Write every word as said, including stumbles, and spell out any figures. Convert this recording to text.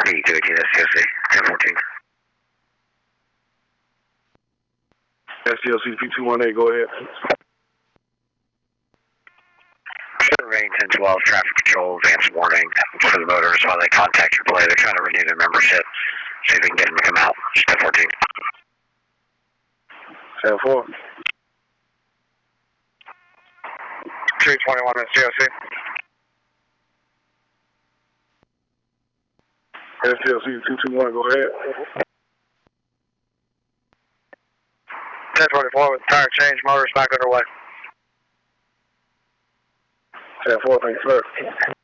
B two eighteen S T L C, ten fourteen. S T L C P two one eight, go ahead. Range ten twelve, traffic control, advance warning for the voters while they contact your play. They're trying to renew their membership. See if we can get them to come out. ten fourteen. ten four. two twenty-one S T L C. S T L C two two one, go ahead. ten twenty-four with tire change, motors back underway. ten four, thank you, sir.